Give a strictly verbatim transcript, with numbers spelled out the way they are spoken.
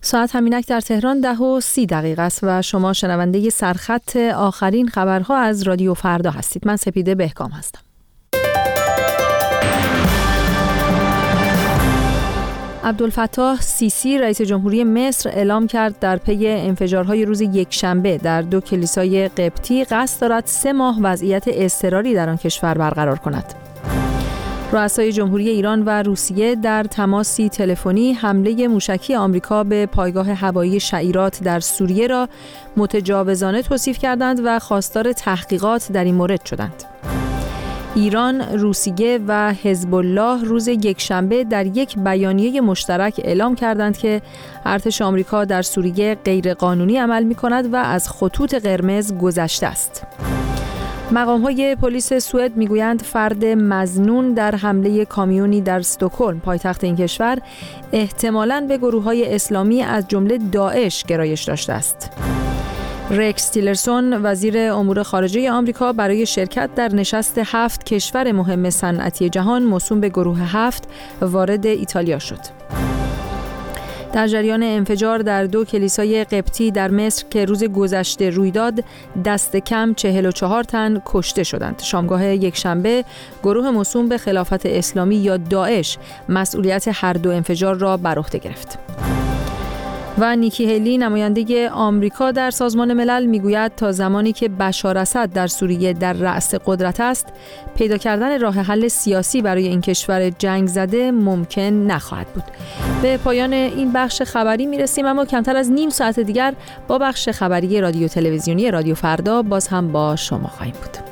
ساعت همینک در تهران ده و سی دقیقه است و شما شنونده سرخط آخرین خبرها از رادیو فردا هستید. من سپیده بهکام هستم. عبدالفتاح سیسی رئیس جمهوری مصر اعلام کرد در پی انفجارهای روز یکشنبه در دو کلیسای قبطی قصد دارد سه ماه وضعیت اضطراری در آن کشور برقرار کند. رؤسای جمهوری ایران و روسیه در تماسی تلفنی حمله موشکی آمریکا به پایگاه هوایی شعیرات در سوریه را متجاوزانه توصیف کردند و خواستار تحقیقات در این مورد شدند. ایران، روسیه و حزب الله روز یکشنبه در یک بیانیه مشترک اعلام کردند که ارتش آمریکا در سوریه غیرقانونی عمل می‌کند و از خطوط قرمز گذشته است. مقام‌های پلیس سوئد میگویند فرد مظنون در حمله کامیونی در استکهلم پایتخت این کشور احتمالاً به گروه‌های اسلامی از جمله داعش گرایش داشته است. رکس تیلرسون وزیر امور خارجه آمریکا برای شرکت در نشست هفت کشور مهم صنعتی جهان موسوم به گروه هفت وارد ایتالیا شد. در جریان انفجار در دو کلیسای قبطی در مصر که روز گذشته روی داد، دست کم چهل و چهار تن کشته شدند. شامگاه یکشنبه گروه موسوم به خلافت اسلامی یا داعش مسئولیت هر دو انفجار را بر عهده گرفت. و نیکی هلی نماینده آمریکا در سازمان ملل میگوید تا زمانی که بشار اسد در سوریه در رأس قدرت است، پیدا کردن راه حل سیاسی برای این کشور جنگ زده ممکن نخواهد بود. به پایان این بخش خبری میرسیم، اما کمتر از نیم ساعت دیگر با بخش خبری رادیو تلویزیونی رادیو فردا باز هم با شما خواهیم بود.